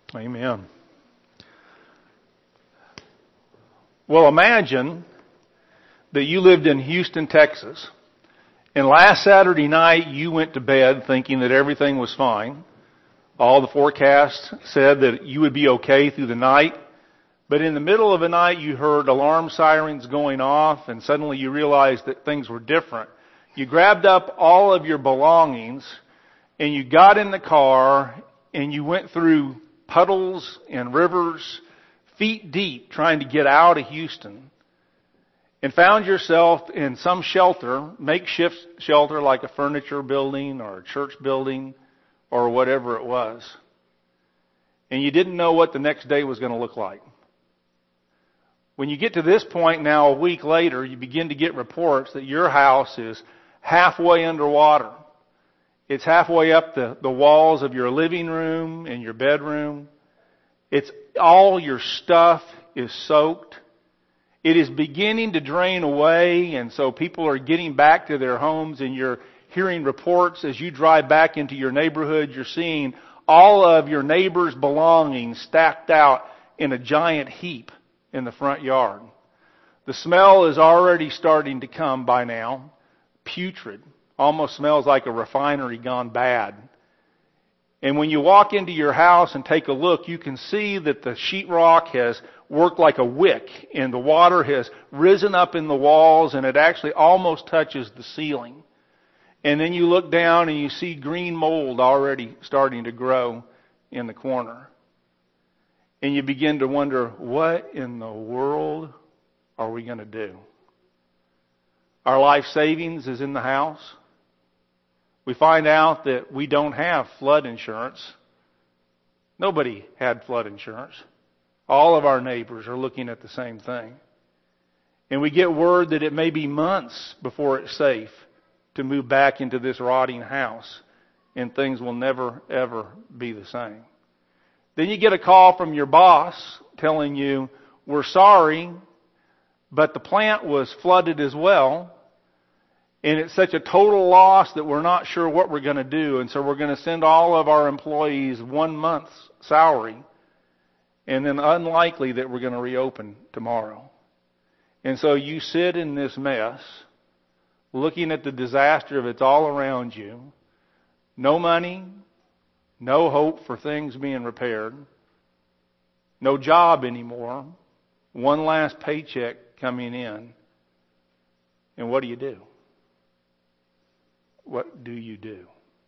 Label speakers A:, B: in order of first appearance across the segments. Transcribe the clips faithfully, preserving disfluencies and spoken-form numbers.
A: Amen. Well, imagine that you lived in Houston, Texas, and last Saturday night you went to bed thinking that everything was fine. All the forecasts said that you would be okay through the night, but in the middle of the night you heard alarm sirens going off, and suddenly you realized that things were different. You grabbed up all of your belongings, and you got in the car, and you went through puddles and rivers, feet deep, trying to get out of Houston, and found yourself in some shelter, makeshift shelter like a furniture building or a church building or whatever it was. And you didn't know what the next day was going to look like. When you get to this point now, a week later, you begin to get reports that your house is halfway underwater. It's halfway up the, the walls of your living room and your bedroom. It's all your stuff is soaked. It is beginning to drain away, and so people are getting back to their homes, and you're hearing reports as you drive back into your neighborhood. You're seeing all of your neighbors' belongings stacked out in a giant heap in the front yard. The smell is already starting to come by now. Putrid. Almost smells like a refinery gone bad. And when you walk into your house and take a look, you can see that the sheetrock has worked like a wick, and the water has risen up in the walls, and it actually almost touches the ceiling. And then you look down and you see green mold already starting to grow in the corner. And you begin to wonder, what in the world are we going to do? Our life savings is in the house. We find out that we don't have flood insurance. Nobody had flood insurance. All of our neighbors are looking at the same thing. And we get word that it may be months before it's safe to move back into this rotting house, and things will never, ever be the same. Then you get a call from your boss telling you, we're sorry, but the plant was flooded as well, and it's such a total loss that we're not sure what we're going to do, and so we're going to send all of our employees one month's salary, and then unlikely that we're going to reopen tomorrow. And so you sit in this mess, looking at the disaster that's all around you, no money, no hope for things being repaired, no job anymore, one last paycheck coming in, and what do you do? What do you do?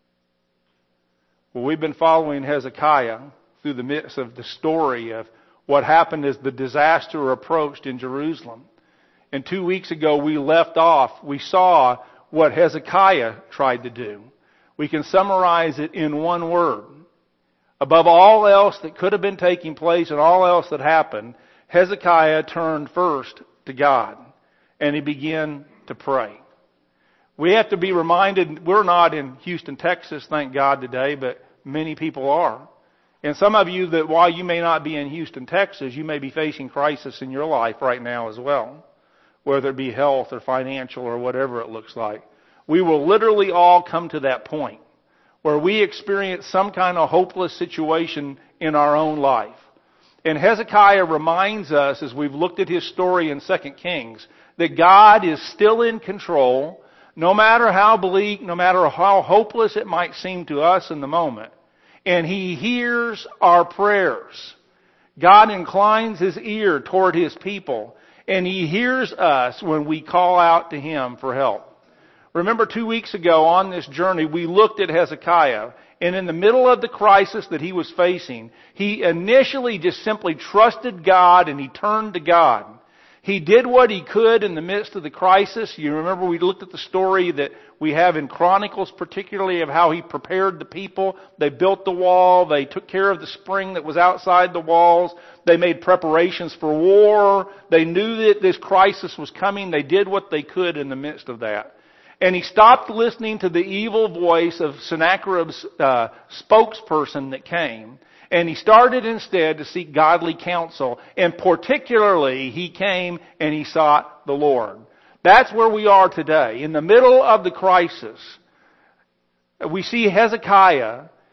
A: Well, we've been following Hezekiah through the midst of the story of what happened as the disaster approached in Jerusalem. And two weeks ago we left off, we saw what Hezekiah tried to do. We can summarize it in one word. Above all else that could have been taking place and all else that happened, Hezekiah turned first to God, and he began to pray. We have to be reminded, we're not in Houston, Texas, thank God today, but many people are. And some of you that while you may not be in Houston, Texas, you may be facing crisis in your life right now as well, whether it be health or financial or whatever it looks like. We will literally all come to that point where we experience some kind of hopeless situation in our own life. And Hezekiah reminds us, as we've looked at his story in Second Kings, that God is still in control. No matter how bleak, no matter how hopeless it might seem to us in the moment. And He hears our prayers. God inclines His ear toward His people. And He hears us when we call out to Him for help. Remember two weeks ago on this journey, we looked at Hezekiah. And in the middle of the crisis that he was facing, he initially just simply trusted God and he turned to God. He did what he could in the midst of the crisis. You remember we looked at the story that we have in Chronicles, particularly of how he prepared the people. They built the wall. They took care of the spring that was outside the walls. They made preparations for war. They knew that this crisis was coming. They did what they could in the midst of that. And he stopped listening to the evil voice of Sennacherib's uh, spokesperson that came. And he started instead to seek godly counsel. And particularly, he came and he sought the Lord. That's where we are today. In the middle of the crisis, we see Hezekiah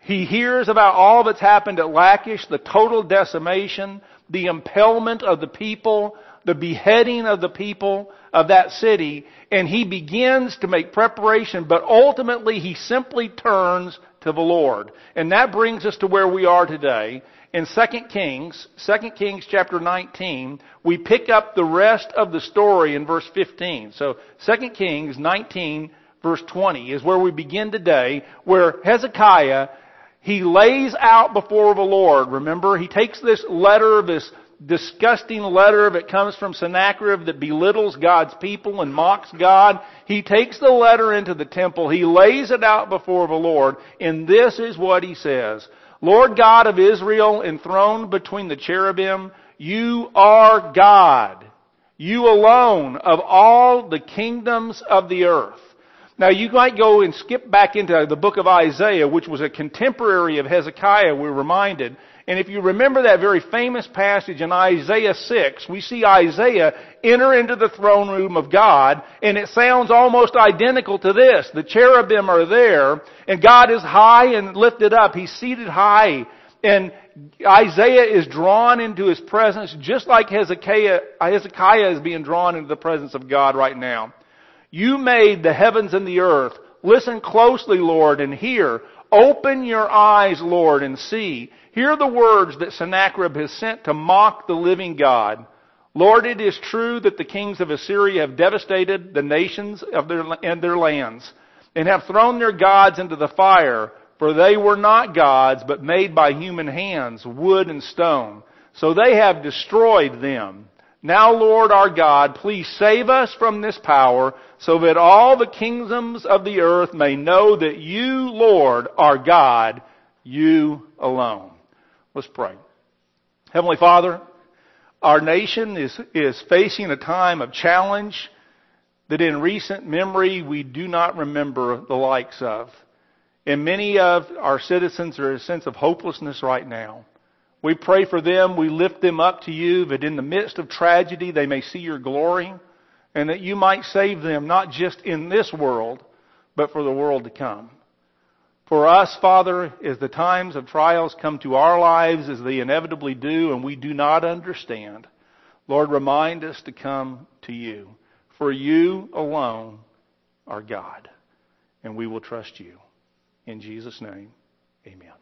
A: He hears about all that's happened at Lachish, the total decimation, the impalement of the people, the beheading of the people of that city, and he begins to make preparation, but ultimately he simply turns to the Lord. And that brings us to where we are today. In Second Kings, Second Kings chapter nineteen, we pick up the rest of the story in verse fifteen. So Second Kings nineteen, verse twenty is where we begin today, where Hezekiah, he lays out before the Lord. Remember, he takes this letter, this disgusting letter that comes from Sennacherib that belittles God's people and mocks God. He takes the letter into the temple. He lays it out before the Lord. And this is what he says. Lord God of Israel, enthroned between the cherubim, you are God. You alone of all the kingdoms of the earth. Now you might go and skip back into the book of Isaiah, which was a contemporary of Hezekiah, we're reminded. And if you remember that very famous passage in Isaiah six, we see Isaiah enter into the throne room of God, and it sounds almost identical to this. The cherubim are there, and God is high and lifted up. He's seated high, and Isaiah is drawn into His presence just like Hezekiah, Hezekiah is being drawn into the presence of God right now. You made the heavens and the earth. Listen closely, Lord, and hear. Open your eyes, Lord, and see. Hear the words that Sennacherib has sent to mock the living God. Lord, it is true that the kings of Assyria have devastated the nations of their, and their lands, and have thrown their gods into the fire, for they were not gods, but made by human hands, wood and stone. So they have destroyed them. Now, Lord our God, please save us from this power, so that all the kingdoms of the earth may know that you, Lord, are God, you alone. Let's pray. Heavenly Father, our nation is, is facing a time of challenge that in recent memory we do not remember the likes of. And many of our citizens are in a sense of hopelessness right now. We pray for them, we lift them up to you, that in the midst of tragedy they may see your glory, and that you might save them not just in this world, but for the world to come. For us, Father, as the times of trials come to our lives, as they inevitably do, and we do not understand, Lord, remind us to come to you. For you alone are God, and we will trust you. In Jesus' name, amen.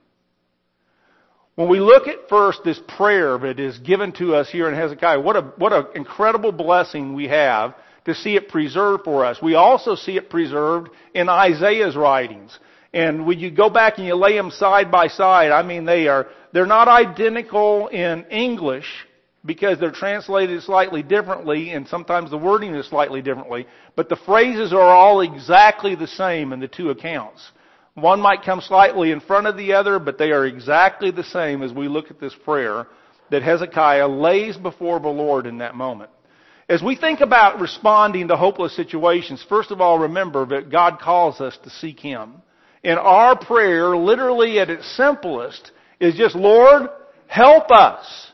A: When we look at first this prayer that is given to us here in Hezekiah, what a what an incredible blessing we have to see it preserved for us. We also see it preserved in Isaiah's writings. And when you go back and you lay them side by side, I mean, they are, they're not identical in English because they're translated slightly differently, and sometimes the wording is slightly differently, but the phrases are all exactly the same in the two accounts. One might come slightly in front of the other, but they are exactly the same as we look at this prayer that Hezekiah lays before the Lord in that moment. As we think about responding to hopeless situations, first of all, remember that God calls us to seek Him. And our prayer, literally at its simplest, is just, Lord, help us.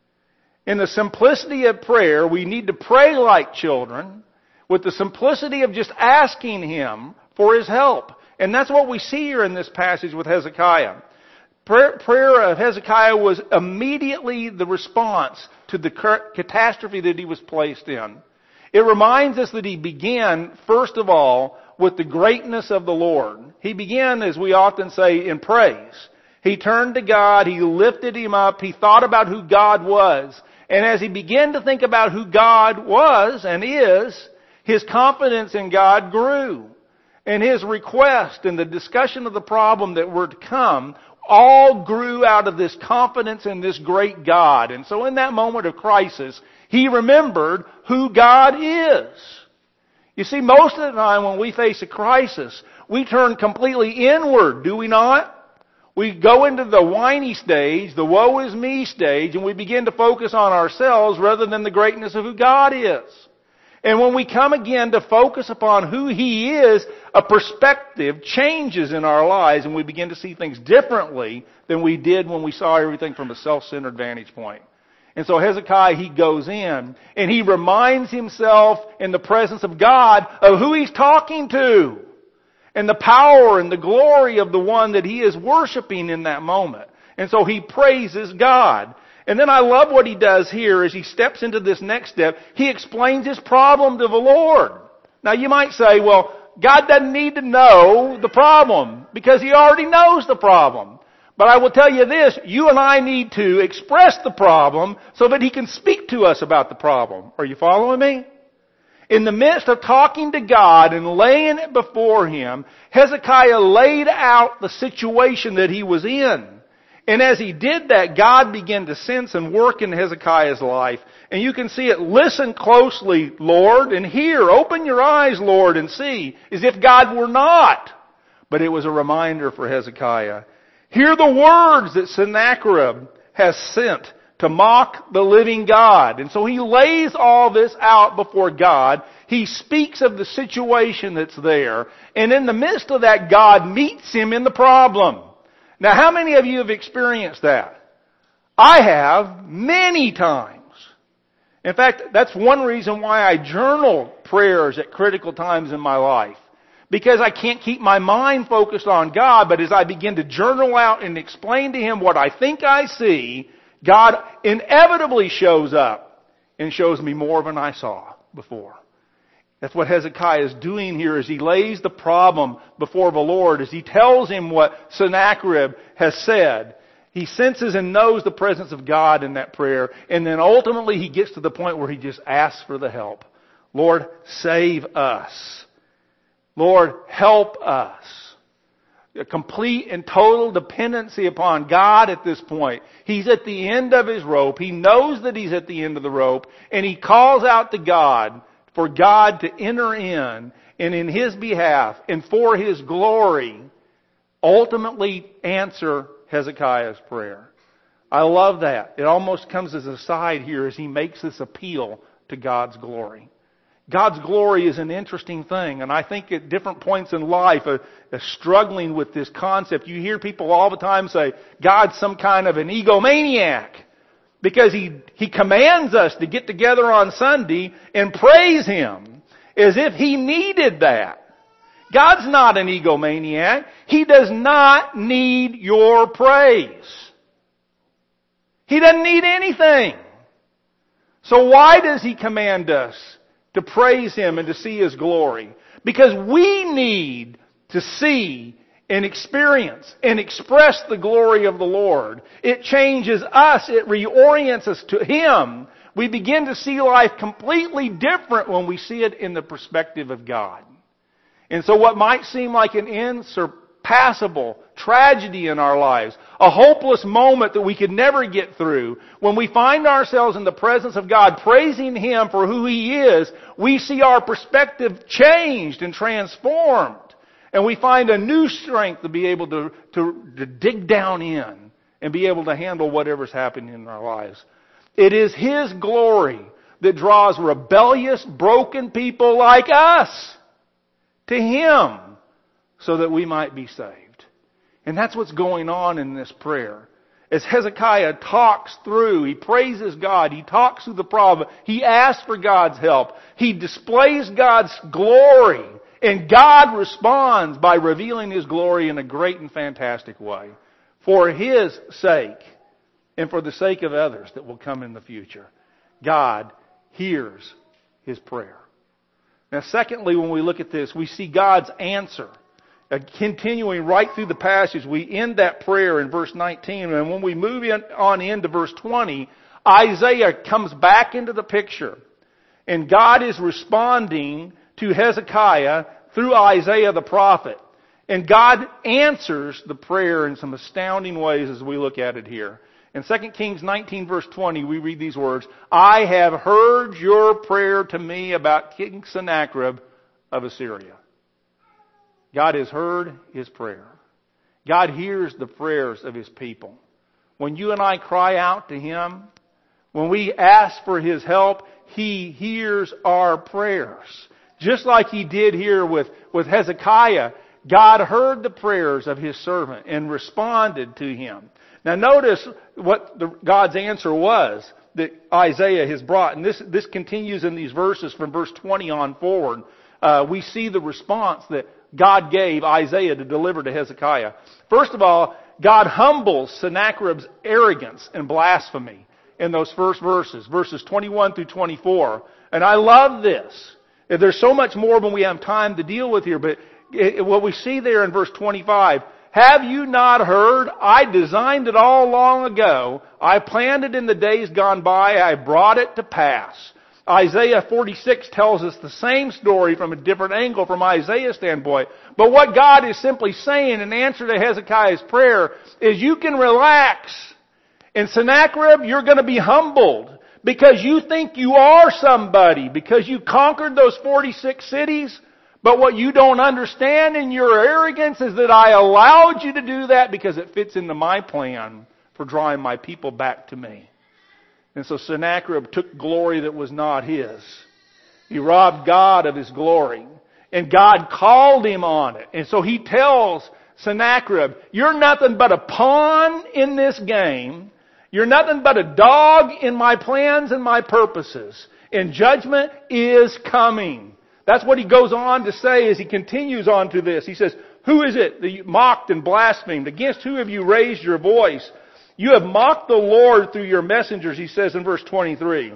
A: In the simplicity of prayer, we need to pray like children with the simplicity of just asking Him for His help. And that's what we see here in this passage with Hezekiah. Prayer, prayer of Hezekiah was immediately the response to the catastrophe that he was placed in. It reminds us that he began, first of all, with the greatness of the Lord. He began, as we often say, in praise. He turned to God, he lifted Him up, he thought about who God was. And as he began to think about who God was and is, his confidence in God grew. And his request and the discussion of the problem that were to come all grew out of this confidence in this great God. And so in that moment of crisis, he remembered who God is. You see, most of the time when we face a crisis, we turn completely inward, do we not? We go into the whiny stage, the woe is me stage, and we begin to focus on ourselves rather than the greatness of who God is. And when we come again to focus upon who He is, a perspective changes in our lives and we begin to see things differently than we did when we saw everything from a self-centered vantage point. And so Hezekiah, he goes in and he reminds himself in the presence of God of who he's talking to. and the power and the glory of the one that he is worshiping in that moment. And so he praises God. And then I love what he does here as he steps into this next step. He explains his problem to the Lord. Now you might say, well, God doesn't need to know the problem because he already knows the problem. But I will tell you this, you and I need to express the problem so that he can speak to us about the problem. Are you following me? In the midst of talking to God and laying it before him, Hezekiah laid out the situation that he was in. And as he did that, God began to sense and work in Hezekiah's life. And you can see it. Listen closely, Lord, and hear. Open your eyes, Lord, and see. As if God were not. But it was a reminder for Hezekiah. Hear the words that Sennacherib has sent to mock the living God. And so he lays all this out before God. He speaks of the situation that's there. And in the midst of that, God meets him in the problem. Now, how many of you have experienced that? I have many times. In fact, that's one reason why I journal prayers at critical times in my life. Because I can't keep my mind focused on God, but as I begin to journal out and explain to him what I think I see, God inevitably shows up and shows me more than I saw before. That's what Hezekiah is doing here as he lays the problem before the Lord, as he tells him what Sennacherib has said. He senses and knows the presence of God in that prayer, and then ultimately he gets to the point where he just asks for the help. Lord, save us. Lord, help us. A complete and total dependency upon God at this point. He's at the end of his rope. He knows that he's at the end of the rope, and he calls out to God for God to enter in and in his behalf and for his glory ultimately answer Hezekiah's prayer. I love that. It almost comes as a side here as he makes this appeal to God's glory. God's glory is an interesting thing, and I think at different points in life, uh, uh, struggling with this concept, you hear people all the time say, God's some kind of an egomaniac. Because he, he commands us to get together on Sunday and praise him as if he needed that. God's not an egomaniac. He does not need your praise. He doesn't need anything. So why does he command us to praise him and to see his glory? Because we need to see and experience and express the glory of the Lord. It changes us. It reorients us to him. We begin to see life completely different when we see it in the perspective of God. And so what might seem like an insurpassable tragedy in our lives, a hopeless moment that we could never get through, when we find ourselves in the presence of God praising him for who he is, we see our perspective changed and transformed. And we find a new strength to be able to, to, to dig down in and be able to handle whatever's happening in our lives. It is his glory that draws rebellious, broken people like us to him so that we might be saved. And that's what's going on in this prayer. As Hezekiah talks through, he praises God, he talks through the problem, he asks for God's help, he displays God's glory. And God responds by revealing his glory in a great and fantastic way. For his sake and for the sake of others that will come in the future. God hears his prayer. Now secondly, when we look at this, we see God's answer. Uh, continuing right through the passage, we end that prayer in verse nineteen. And when we move in, on into verse twenty, Isaiah comes back into the picture. And God is responding to Hezekiah through Isaiah the prophet. And God answers the prayer in some astounding ways as we look at it here. In Second Kings nineteen verse twenty, we read these words, I have heard your prayer to me about King Sennacherib of Assyria. God has heard his prayer. God hears the prayers of his people. When you and I cry out to him, when we ask for his help, he hears our prayers. Just like he did here with, with Hezekiah, God heard the prayers of his servant and responded to him. Now notice what the, God's answer was that Isaiah has brought. And this, this continues in these verses from verse twenty on forward. Uh, we see the response that God gave Isaiah to deliver to Hezekiah. First of all, God humbles Sennacherib's arrogance and blasphemy in those first verses, verses twenty-one through twenty-four. And I love this. There's so much more than we have time to deal with here, but what we see there in verse twenty-five, have you not heard? I designed it all long ago. I planned it in the days gone by. I brought it to pass. Isaiah forty-six tells us the same story from a different angle from Isaiah's standpoint. But what God is simply saying in answer to Hezekiah's prayer is you can relax. In Sennacherib, you're going to be humbled because you think you are somebody, because you conquered those forty-six cities. But what you don't understand in your arrogance is that I allowed you to do that because it fits into my plan for drawing my people back to me. And so Sennacherib took glory that was not his. He robbed God of his glory. And God called him on it. And so he tells Sennacherib, you're nothing but a pawn in this game. You're nothing but a dog in my plans and my purposes. And judgment is coming. That's what he goes on to say as he continues on to this. He says, who is it that you mocked and blasphemed? Against who have you raised your voice? You have mocked the Lord through your messengers, he says in verse twenty-three.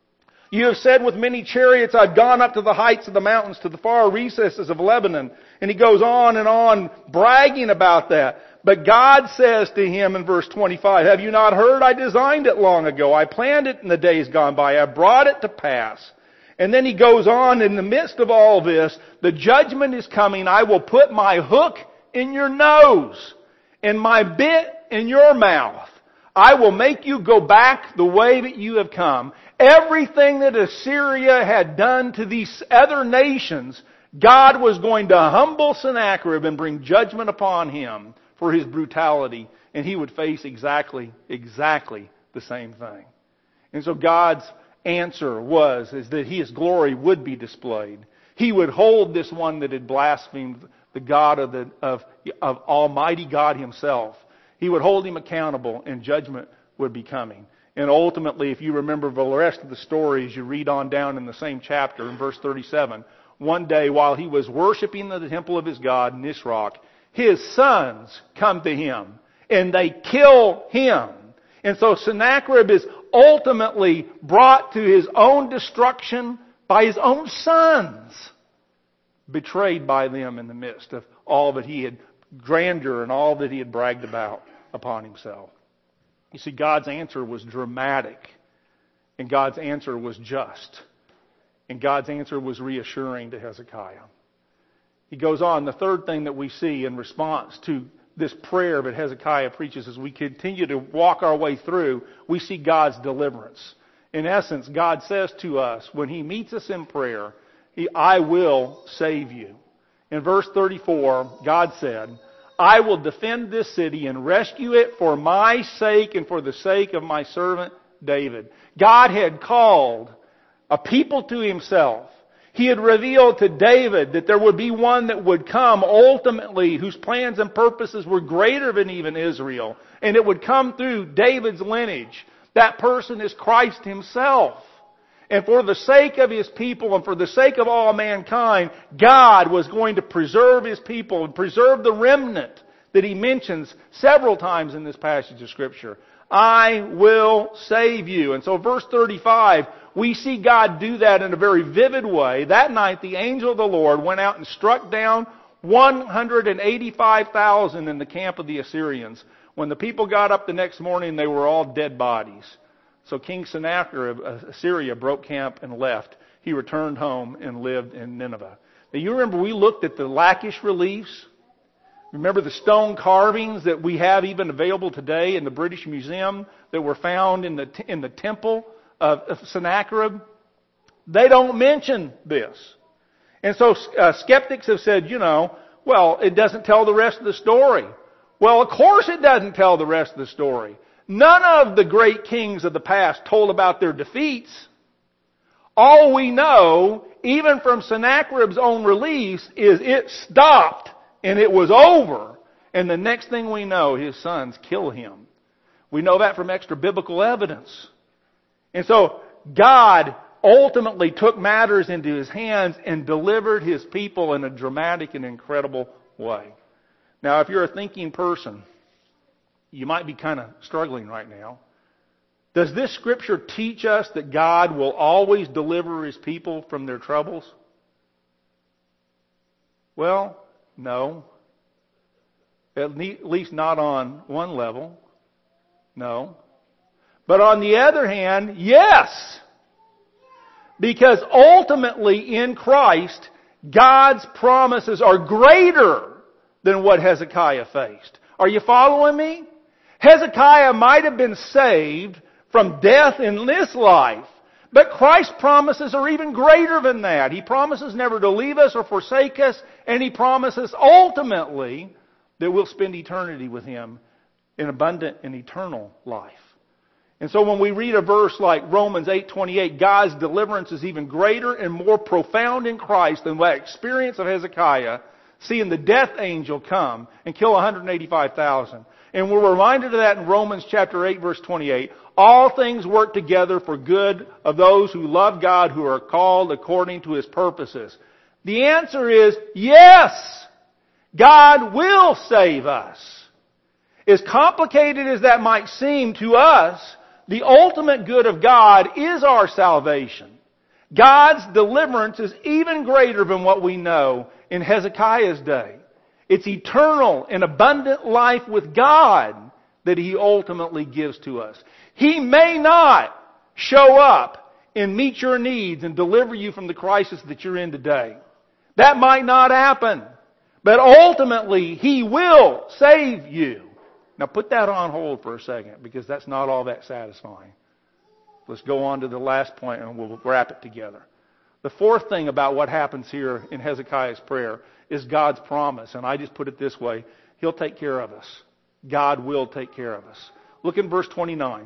A: You have said with many chariots, I've gone up to the heights of the mountains, to the far recesses of Lebanon. And he goes on and on bragging about that. But God says to him in verse twenty-five, have you not heard? I designed it long ago. I planned it in the days gone by. I brought it to pass. And then he goes on, in the midst of all this, the judgment is coming. I will put my hook in your nose and my bit in your mouth. I will make you go back the way that you have come. Everything that Assyria had done to these other nations, God was going to humble Sennacherib and bring judgment upon him for his brutality. And he would face exactly, exactly the same thing. And so God's answer was is that his glory would be displayed. He would hold this one that had blasphemed the God of the of, of Almighty God himself. He would hold him accountable, and judgment would be coming. And ultimately, if you remember the rest of the story as you read on down in the same chapter in verse thirty-seven, one day while he was worshiping the temple of his God, Nisroch, his sons come to him and they kill him. And so Sennacherib is ultimately brought to his own destruction by his own sons, betrayed by them in the midst of all that he had, grandeur and all that he had bragged about upon himself. You see, God's answer was dramatic, and God's answer was just, and God's answer was reassuring to Hezekiah. He goes on, the third thing that we see in response to this prayer that Hezekiah preaches as we continue to walk our way through, we see God's deliverance. In essence, God says to us, when he meets us in prayer, he, I will save you. In verse thirty-four, God said, I will defend this city and rescue it for my sake and for the sake of my servant David. God had called a people to himself. He had revealed to David that there would be one that would come ultimately whose plans and purposes were greater than even Israel. And it would come through David's lineage. That person is Christ himself. And for the sake of his people and for the sake of all mankind, God was going to preserve his people and preserve the remnant that he mentions several times in this passage of Scripture. I will save you. And so verse thirty-five, we see God do that in a very vivid way. That night the angel of the Lord went out and struck down one hundred eighty-five thousand in the camp of the Assyrians. When the people got up the next morning, they were all dead bodies. So King Sennacherib of Assyria broke camp and left. He returned home and lived in Nineveh. Now you remember we looked at the Lachish reliefs? Remember the stone carvings that we have even available today in the British Museum that were found in the in the temple of, of Sennacherib? They don't mention this. And so uh, skeptics have said, you know, well, it doesn't tell the rest of the story. Well, of course it doesn't tell the rest of the story. None of the great kings of the past told about their defeats. All we know, even from Sennacherib's own reliefs, is it stopped and it was over. And the next thing we know, his sons kill him. We know that from extra biblical evidence. And so God ultimately took matters into His hands and delivered His people in a dramatic and incredible way. Now, if you're a thinking person, you might be kind of struggling right now. Does this scripture teach us that God will always deliver His people from their troubles? Well, no. At least not on one level. No. But on the other hand, yes. Because ultimately in Christ, God's promises are greater than what Hezekiah faced. Are you following me? Hezekiah might have been saved from death in this life, but Christ's promises are even greater than that. He promises never to leave us or forsake us, and He promises ultimately that we'll spend eternity with Him in abundant and eternal life. And so when we read a verse like Romans eight twenty-eight, God's deliverance is even greater and more profound in Christ than that experience of Hezekiah, seeing the death angel come and kill one hundred eighty-five thousand. And we're reminded of that in Romans chapter eight verse twenty-eight. All things work together for good of those who love God, who are called according to His purposes. The answer is yes. God will save us. As complicated as that might seem to us, the ultimate good of God is our salvation. God's deliverance is even greater than what we know in Hezekiah's day. It's eternal and abundant life with God that He ultimately gives to us. He may not show up and meet your needs and deliver you from the crisis that you're in today. That might not happen. But ultimately, He will save you. Now put that on hold for a second, because that's not all that satisfying. Let's go on to the last point and we'll wrap it together. The fourth thing about what happens here in Hezekiah's prayer is God's promise. And I just put it this way: He'll take care of us. God will take care of us. Look in verse twenty-nine.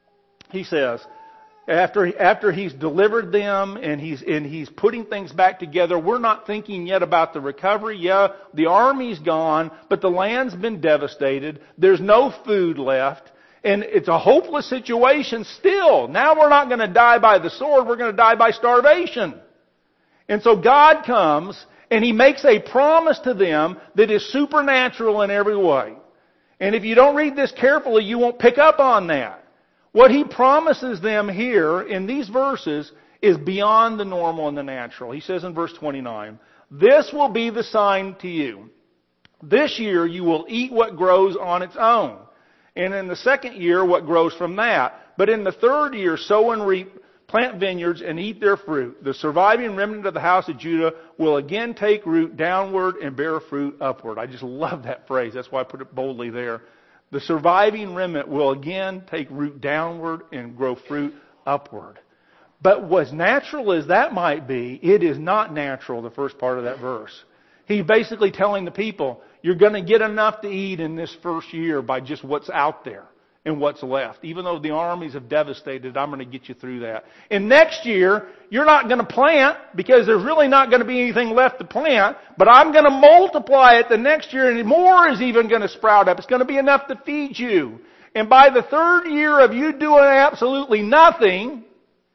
A: He says, after, after He's delivered them and he's, and he's putting things back together, we're not thinking yet about the recovery. Yeah, the army's gone, but the land's been devastated. There's no food left. And it's a hopeless situation still. Now we're not going to die by the sword. We're going to die by starvation. And so God comes and He makes a promise to them that is supernatural in every way. And if you don't read this carefully, you won't pick up on that. What He promises them here in these verses is beyond the normal and the natural. He says in verse twenty-nine, "This will be the sign to you. This year you will eat what grows on its own. And in the second year, what grows from that. But in the third year, sow and reap, plant vineyards, and eat their fruit. The surviving remnant of the house of Judah will again take root downward and bear fruit upward." I just love that phrase. That's why I put it boldly there. The surviving remnant will again take root downward and grow fruit upward. But as natural as that might be, it is not natural, the first part of that verse. He's basically telling the people, you're going to get enough to eat in this first year by just what's out there and what's left. Even though the armies have devastated, I'm going to get you through that. And next year, you're not going to plant because there's really not going to be anything left to plant, but I'm going to multiply it the next year and more is even going to sprout up. It's going to be enough to feed you. And by the third year of you doing absolutely nothing,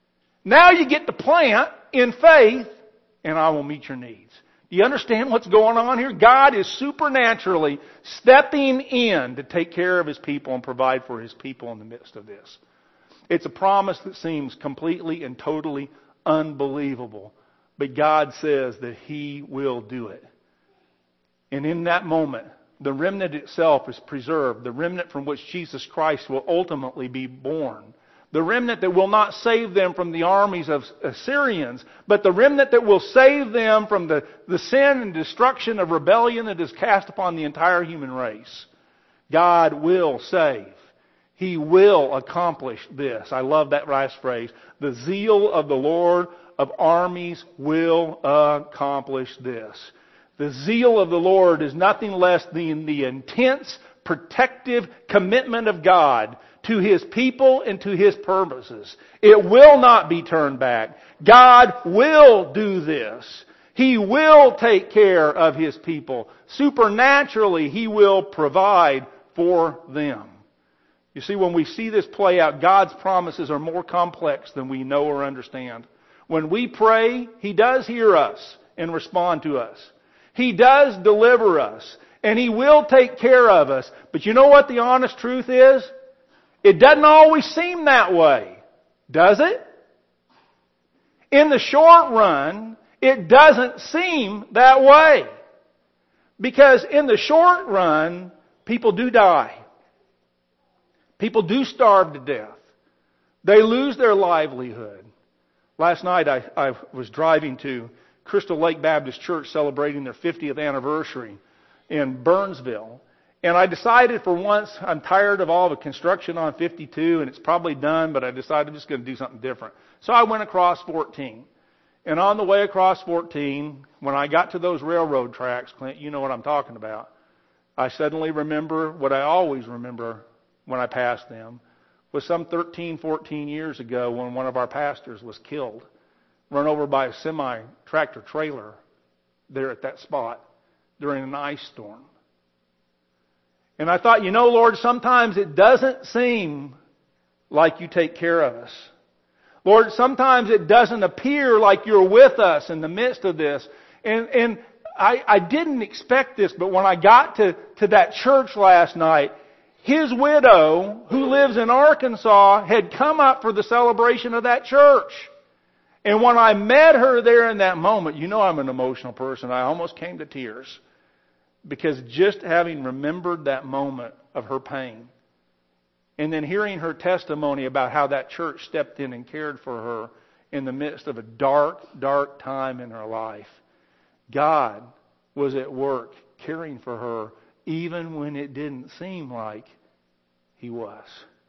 A: now you get to plant in faith and I will meet your needs. Do you understand what's going on here? God is supernaturally stepping in to take care of His people and provide for His people in the midst of this. It's a promise that seems completely and totally unbelievable. But God says that He will do it. And in that moment, the remnant itself is preserved. The remnant from which Jesus Christ will ultimately be born. The remnant that will not save them from the armies of Assyrians, but the remnant that will save them from the, the sin and destruction of rebellion that is cast upon the entire human race. God will save. He will accomplish this. I love that last phrase. The zeal of the Lord of armies will accomplish this. The zeal of the Lord is nothing less than the intense, protective commitment of God to His people and to His purposes. It will not be turned back. God will do this. He will take care of His people. Supernaturally, He will provide for them. You see, when we see this play out, God's promises are more complex than we know or understand. When we pray, He does hear us and respond to us. He does deliver us. And He will take care of us. But you know what the honest truth is? It doesn't always seem that way. Does it? In the short run, it doesn't seem that way. Because in the short run, people do die. People do starve to death. They lose their livelihood. Last night I, I was driving to Crystal Lake Baptist Church celebrating their fiftieth anniversary in Burnsville. And I decided for once, I'm tired of all the construction on fifty-two, and it's probably done, but I decided I'm just going to do something different. So I went across fourteen. And on the way across fourteen, when I got to those railroad tracks, Clint, you know what I'm talking about, I suddenly remember what I always remember when I passed them, was some thirteen, fourteen years ago when one of our pastors was killed, run over by a semi-tractor trailer there at that spot during an ice storm. And I thought, you know, Lord, sometimes it doesn't seem like you take care of us. Lord, sometimes it doesn't appear like you're with us in the midst of this. And, and I, I didn't expect this, but when I got to, to that church last night, his widow, who lives in Arkansas, had come up for the celebration of that church. And when I met her there in that moment, you know I'm an emotional person. I almost came to tears. Because just having remembered that moment of her pain, and then hearing her testimony about how that church stepped in and cared for her in the midst of a dark, dark time in her life, God was at work caring for her even when it didn't seem like He was.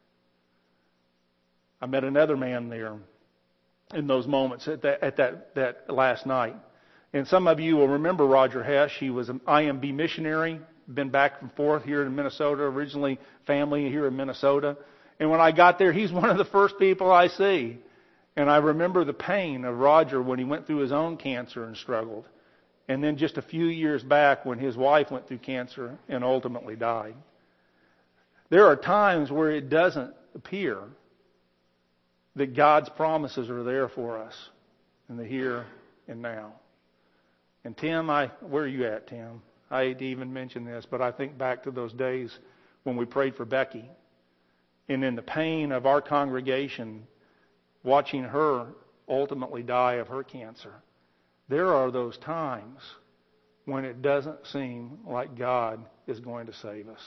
A: I met another man there in those moments at that, at that, that last night. And some of you will remember Roger Hesh. He was an I M B missionary, been back and forth here in Minnesota, originally family here in Minnesota. And when I got there, he's one of the first people I see. And I remember the pain of Roger when he went through his own cancer and struggled. And then just a few years back when his wife went through cancer and ultimately died. There are times where it doesn't appear that God's promises are there for us in the here and now. And Tim, I, where are you at, Tim? I hate to even mention this, but I think back to those days when we prayed for Becky. And in the pain of our congregation, watching her ultimately die of her cancer. There are those times when it doesn't seem like God is going to save us.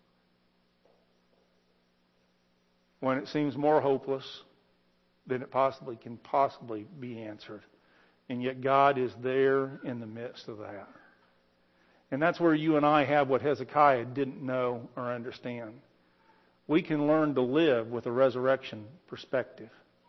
A: When it seems more hopeless than it possibly can possibly be answered. And yet God is there in the midst of that. And that's where you and I have what Hezekiah didn't know or understand. We can learn to live with a resurrection perspective.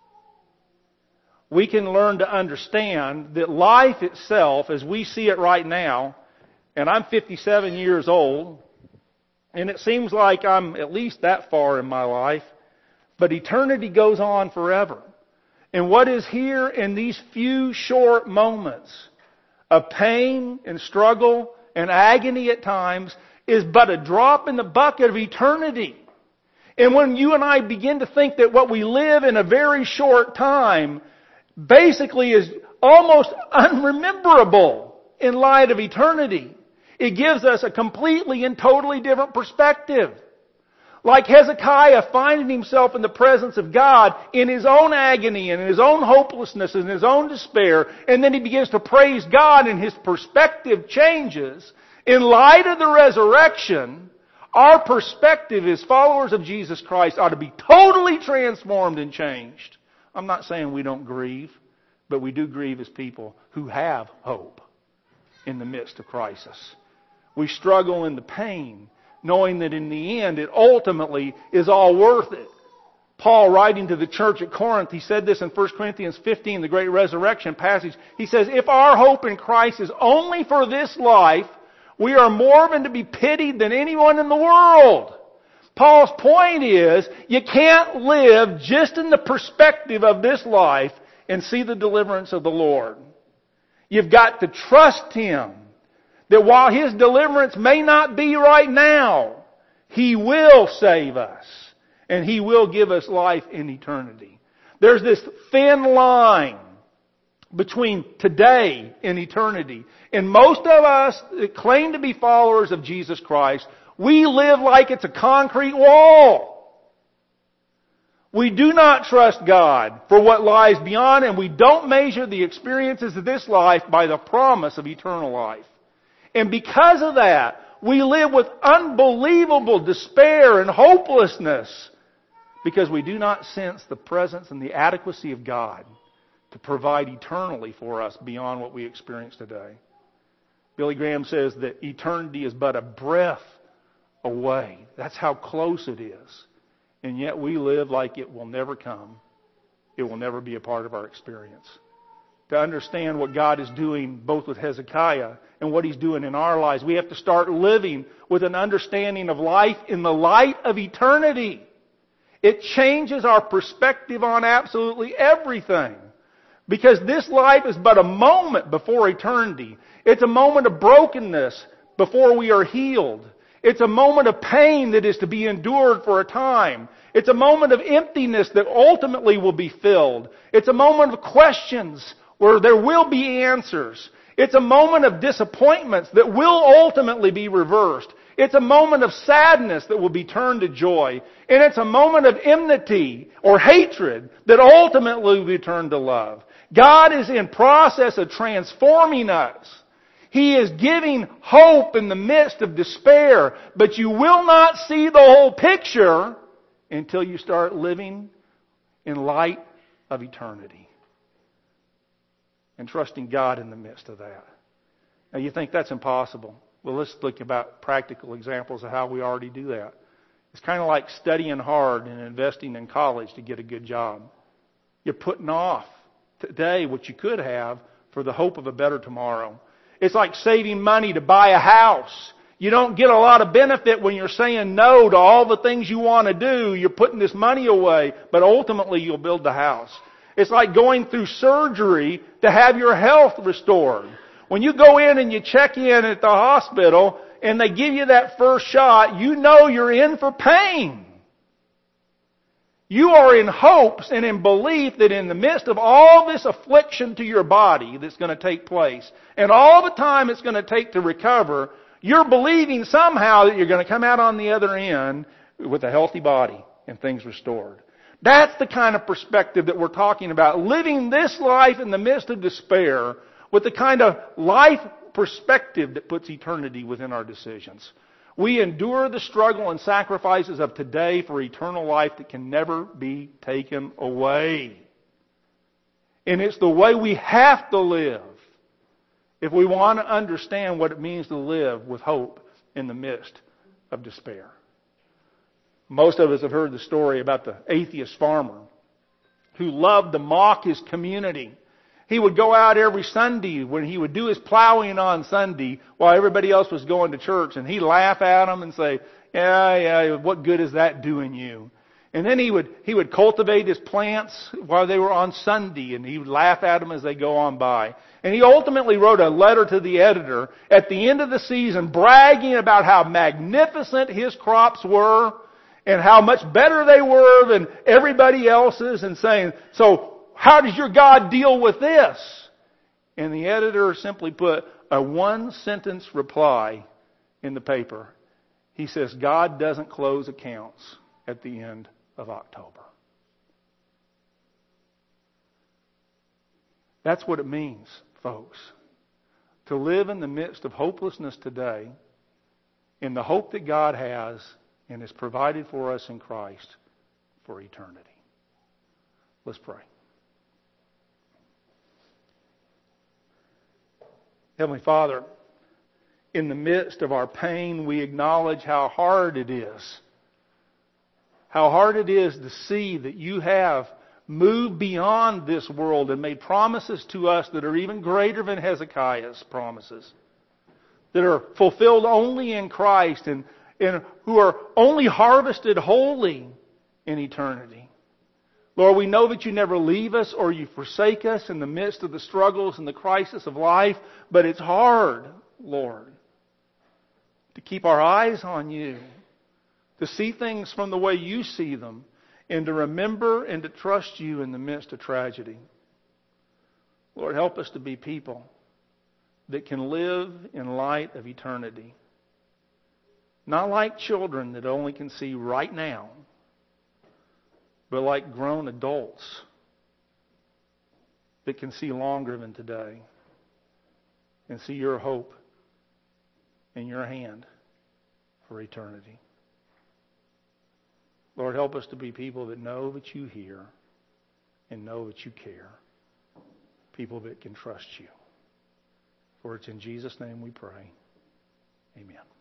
A: We can learn to understand that life itself, as we see it right now, and I'm fifty-seven years old, and it seems like I'm at least that far in my life, but eternity goes on forever. And what is here in these few short moments of pain and struggle and agony at times is but a drop in the bucket of eternity. And when you and I begin to think that what we live in a very short time basically is almost unrememberable in light of eternity, it gives us a completely and totally different perspective. Like Hezekiah finding himself in the presence of God in his own agony and in his own hopelessness and his own despair, and then he begins to praise God and his perspective changes. In light of the resurrection, our perspective as followers of Jesus Christ ought to be totally transformed and changed. I'm not saying we don't grieve, but we do grieve as people who have hope in the midst of crisis. We struggle in the pain, knowing that in the end it ultimately is all worth it. Paul, writing to the church at Corinth, he said this in First Corinthians fifteen, the great resurrection passage. He says, if our hope in Christ is only for this life, we are more than to be pitied than anyone in the world. Paul's point is, you can't live just in the perspective of this life and see the deliverance of the Lord. You've got to trust Him. That while His deliverance may not be right now, He will save us. And He will give us life in eternity. There's this thin line between today and eternity. And most of us that claim to be followers of Jesus Christ, we live like it's a concrete wall. We do not trust God for what lies beyond, and we don't measure the experiences of this life by the promise of eternal life. And because of that, we live with unbelievable despair and hopelessness because we do not sense the presence and the adequacy of God to provide eternally for us beyond what we experience today. Billy Graham says that eternity is but a breath away. That's how close it is. And yet we live like it will never come. It will never be a part of our experience. To understand what God is doing both with Hezekiah and what He's doing in our lives, we have to start living with an understanding of life in the light of eternity. It changes our perspective on absolutely everything. Because this life is but a moment before eternity. It's a moment of brokenness before we are healed. It's a moment of pain that is to be endured for a time. It's a moment of emptiness that ultimately will be filled. It's a moment of questions where there will be answers. It's a moment of disappointments that will ultimately be reversed. It's a moment of sadness that will be turned to joy. And it's a moment of enmity or hatred that ultimately will be turned to love. God is in process of transforming us. He is giving hope in the midst of despair, but you will not see the whole picture until you start living in light of eternity and trusting God in the midst of that. Now you think that's impossible. Well, let's look about practical examples of how we already do that. It's kind of like studying hard and investing in college to get a good job. You're putting off today what you could have for the hope of a better tomorrow. It's like saving money to buy a house. You don't get a lot of benefit when you're saying no to all the things you want to do. You're putting this money away, but ultimately you'll build the house. It's like going through surgery to have your health restored. When you go in and you check in at the hospital and they give you that first shot, you know you're in for pain. You are in hopes and in belief that in the midst of all this affliction to your body that's going to take place, and all the time it's going to take to recover, you're believing somehow that you're going to come out on the other end with a healthy body and things restored. That's the kind of perspective that we're talking about. Living this life in the midst of despair with the kind of life perspective that puts eternity within our decisions. We endure the struggle and sacrifices of today for eternal life that can never be taken away. And it's the way we have to live if we want to understand what it means to live with hope in the midst of despair. Most of us have heard the story about the atheist farmer who loved to mock his community. He would go out every Sunday when he would do his plowing on Sunday while everybody else was going to church, and he'd laugh at them and say, yeah, yeah, what good is that doing you? And then he would he would cultivate his plants while they were on Sunday, and he would laugh at them as they go on by. And he ultimately wrote a letter to the editor at the end of the season bragging about how magnificent his crops were and how much better they were than everybody else's, and saying, so how does your God deal with this? And the editor simply put a one-sentence reply in the paper. He says, God doesn't close accounts at the end of October. That's what it means, folks. To live in the midst of hopelessness today, in the hope that God has and has provided for us in Christ for eternity. Let's pray. Heavenly Father, in the midst of our pain, we acknowledge how hard it is. How hard it is to see that you have moved beyond this world and made promises to us that are even greater than Hezekiah's promises. That are fulfilled only in Christ and, and who are only harvested wholly in eternity. Lord, we know that you never leave us or you forsake us in the midst of the struggles and the crisis of life, but it's hard, Lord, to keep our eyes on you, to see things from the way you see them, and to remember and to trust you in the midst of tragedy. Lord, help us to be people that can live in light of eternity. Not like children that only can see right now, but like grown adults that can see longer than today and see your hope in your hand for eternity. Lord, help us to be people that know that you hear and know that you care. People that can trust you. For it's in Jesus' name we pray. Amen.